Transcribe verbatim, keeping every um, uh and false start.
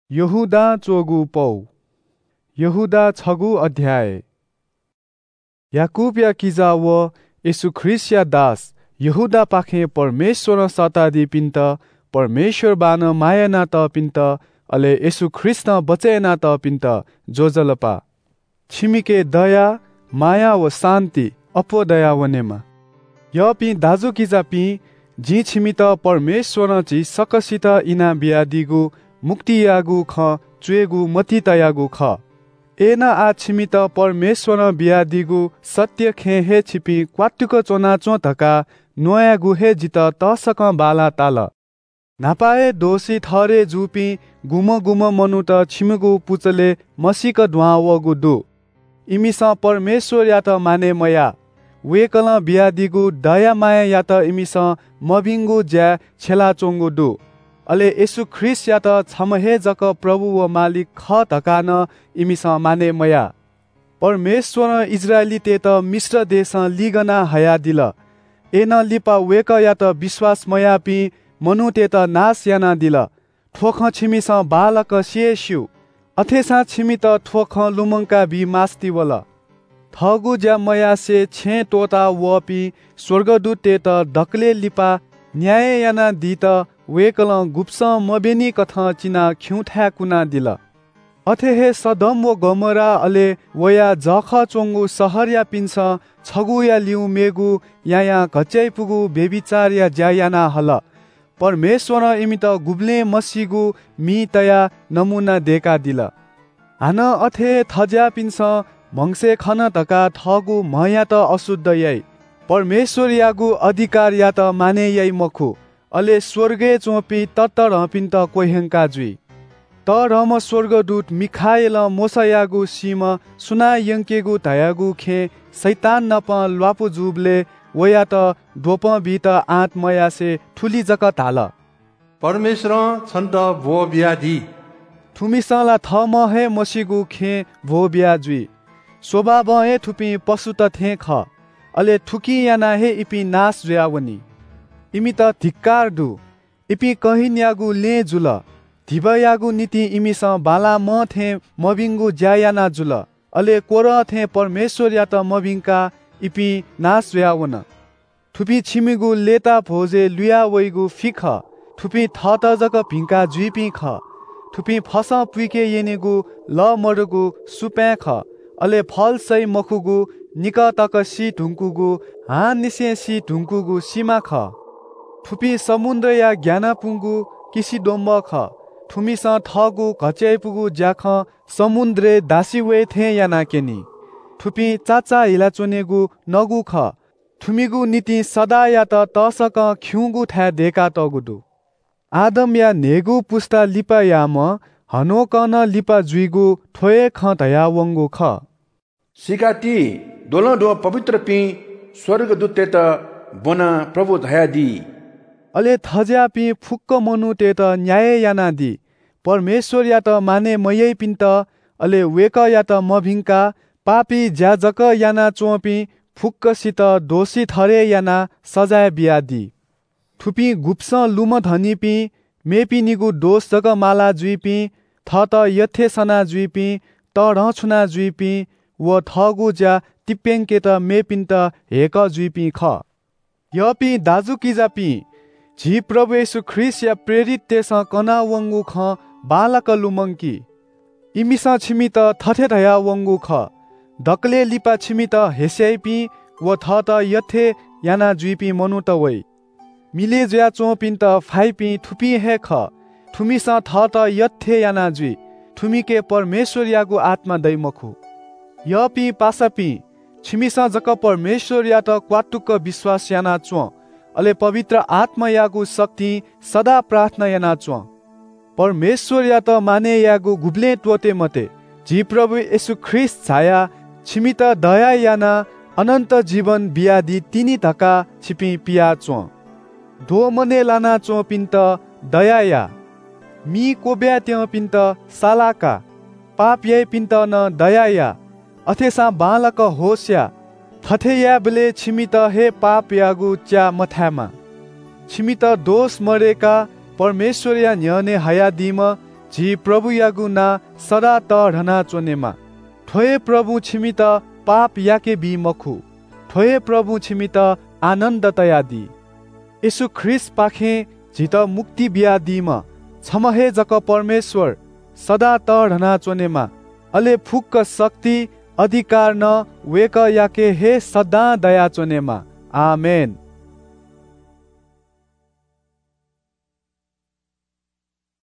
यहुदा चोगु पौ यहुदा छगु अध्याय याकूब या किजा व यसु ख्रिस्ट या दास यहुदा पाखे परमेश्वर सतादी पिन्त परमेश्वर बान माया नात पिन्त अले यसु ख्रिस्ट बचे नात पिन्त जोजलपा छिमिके दया माया व शान्ति अपो दया वनेमा यपि दाजु किजा पि जी छिमित परमेश्वर ची सकसित इना बिया दिगु मुक्ति यागु ख चुएगु मती तयागु ख एना आ छिमित परमेश्वर बिया दिगु सत्य खे हे छिपी क्वाटुक चोना चो धका नोयागु हे जित तसक बाला ताल नापाए दोषी थरे जुपी गुम गुम मनु त छिमगु पुचले मसिक ध्वा वगु दु इमिस परमेश्वर या त माने मया वेकल बिया दिगु दया माया या त इमिस मबिंगु ज्या छेला चोंगु दु अले यसु ख्रिस्ट या त छमहे जक प्रभु व मालिक ख धकान इमिस माने मया परमेश्वर इजरायली ते त मिश्र देश लिगना हया दिल एन लिपा वेक या त विश्वास मया पि मनु ते त नाश याना दिल ठोख छिमिस बालक सिएस्यु अथेसा छिमि त ठोख लुमंका बि मास्ति वल थगु ज्या मया से छे तोता वपि स्वर्गदूत ते त दकले लिपा न्याय याना दि त वेकल गुप्स मबेनी कथा चिना खिउठा कुना दिल अथे हे सदम व गमरा अले वया जख चोंगु सहर या पिन्छ छगु या लिउ मेगु या या घच्याइ पुगु बेबिचार या ज्यायाना हल परमेश्वर इमित गुब्ले मसिगु मी तया नमुना देका दिल हान अथे थज्या पिन्छ मंसे खन धका थगु मया त अशुद्ध याई परमेश्वर यागु अधिकार या त माने याई मखु अले स्वर्गे चोपी तत्तर हपिन्त कोहेंका जुई त रम स्वर्गदूत मिखाएल मोसयागु सीम सुना यंकेगु धयागु खे शैतान नप ल्वापु जुबले वया त डोप बित आत्मया से ठुली जक ताल परमेश्वर छन्त भो ब्यादी थुमिसला थम हे मसिगु खे भो ब्या जुई स्वभाव हे थुपी पशु त थे ख अले थुकी याना हे इपि नाश ज्यावनी इमि त धिक्कार दु इपि कहिन्यागु ले जुल धिबयागु नीति इमिस बाला म थे मबिंगु ज्यायाना जुल अले कोर थे परमेश्वर या त मबिंका इपि नाश व्यावन थुपी छिमिगु लेता भोजे लुया वइगु फिख थुपी थत जक भिंका जुइपि ख थुपी फस पुइके येनेगु ल मडगु सुप्या ख अले फल सै मखुगु निक तक सी ढुङ्कुगु हा निसे सी ढुङ्कुगु सीमा ख थुपी समुद्र या ज्ञानपुङ्गु किसी डोम्ब ख थुमिस थगु घच्याइपुगु ज्याख समुद्रे दासी वे थे या नाकेनी थुपी चाचा हिला चोनेगु नगु ख थुमिगु नीति सदा या त तसक खिउगु था देका तगुदु आदम या नेगु पुस्ता लिपा याम हनोकन लिपा जुइगु थोए ख दया वंगु ख सिकाटी दोलन दो पवित्र पि स्वर्गदूत ते त बना प्रभु दया दी अले थज्या पि फुक्क मनु ते त न्याय याना दि परमेश्वर या त माने मयै पिन्त अले वेक या त मभिंका पापी ज्याजक याना चोपी फुक्कसित दोषी थरे याना सजाय बिया दि थुपी गुप्स लुम धनी पि मेपी निगु दोष जग माला जुइपि थ त यथे सना जुइपि त रछुना जुइपि व थगु ज्या तिप्यंके त मेपिन्त हेक जुइपि ख यपि दाजु किजापि झी प्रभु यसु ख्रिस्ट या प्रेरित तेस कना वंगु ख बालक लुमंकी इमिस छिमित थथे धया वंगु ख दकले लिपा छिमित हेस्याइपि व थ त यथे याना जुइपि मनु त वै मिले ज्या चोपिन्त फाइपि थुपि हे ख थुमिस थ त यथे याना जुइ थुमिके परमेश्वर यागु आत्मा दैमखु यपि पासापि छिमिस जक परमेश्वर या त क्वाटुक विश्वास याना चो अले पवित्र आत्मा यागु शक्ति सदा प्रार्थना याना चो परमेश्वर या त माने यागु गुब्ले त्वते मते जी प्रभु यसु ख्रिस्ट छाया छिमित दया याना अनन्त जीवन बियादी तिनी धका छिपि पिया चो दो मने लाना चो पिन्त दयाया मी कोब्या त्यो पिन्त सालाका पाप ये पिन्त न दयाया अथेसा बालक होस्या थथेया बले छिमित हे पाप यागु च्या मथामा छिमित दोष मरेका परमेश्वर या न्यने हया दिम जी प्रभु यागु ना सदा त ढना चोनेमा ठोए प्रभु छिमित पाप याके बी मखु ठोए प्रभु छिमित आनन्द तयादी यसु ख्रिस्ट पाखे झित मुक्ति बिया दिम छमहे जक परमेश्वर सदा त ढना चोनेमा अले फुक्क शक्ति अधिकार न वेक याके हे सदा दया चोनेमा आमेन।